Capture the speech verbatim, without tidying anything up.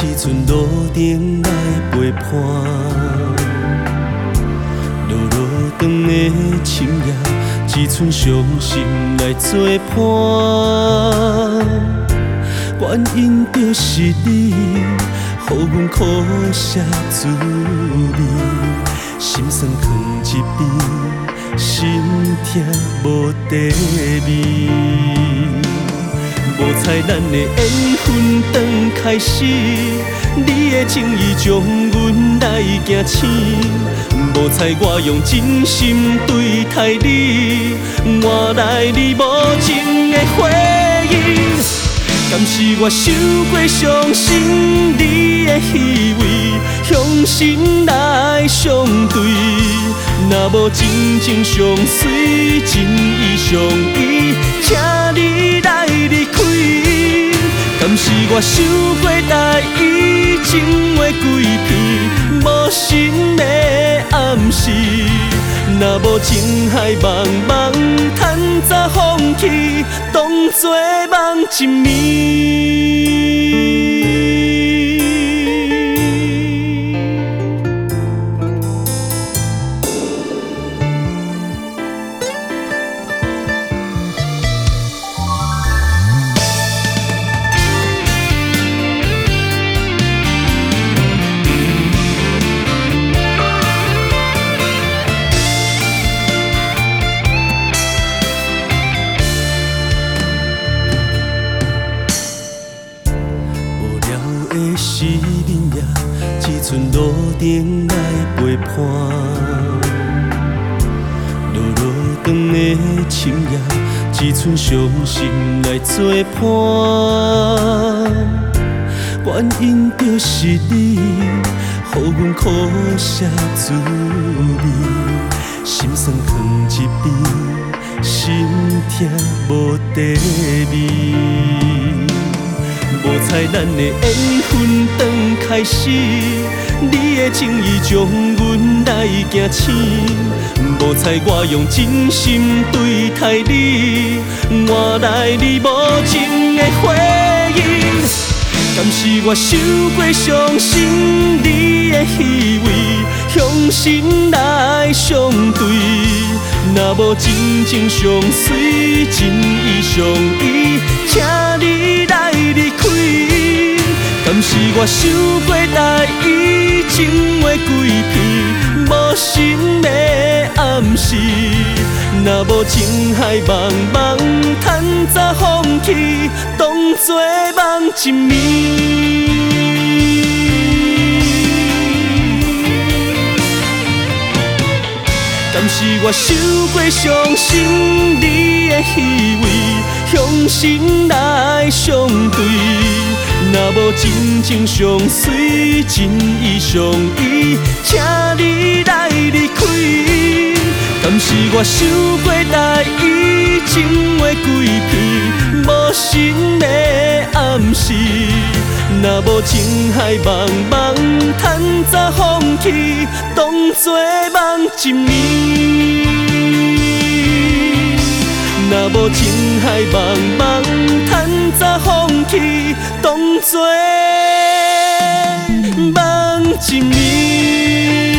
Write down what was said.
寸路程来陪伴，落落长的深夜，一寸伤心来作伴。原因就是你，予阮苦涩滋味，心酸藏一边，心痛无地味。无猜咱的缘分刚开始，你的情意将阮来行醒。无猜我用真心对待你，换来你无情的回应。敢是我受过伤心你的虚伪，用心来相对。若无真情相随，真意相依，请你来离开。敢是我受过大意，情话鬼片，无心的暗示。若无情海茫茫，趁早放弃，当作梦一暝。是恁也一寸路程来陪伴，落落长的深夜，一寸伤心来作伴。原因就是你，予阮苦涩滋味，心酸藏一边，心痛无地味。无猜咱的缘分刚开始，你的情意将阮来行醒。无猜我用真心对待你，换来你无情的回应。敢是我受过伤心你的虚伪，用心来相对。若无真情相随，真意相依，请你来离开。敢是我受过大意，情话鬼片，无心的暗示。若无情海茫茫，趁早放弃，当作梦一暝。敢是我受过伤心你的虚伪，用心来相对。若无真情相随，真意相依，请你来离开。敢是我受过大意，情话鬼片，无心的暗示。若无情海茫茫，趁早放弃，当作梦一暝。若无情海茫茫，趁早放弃，当作梦一暝。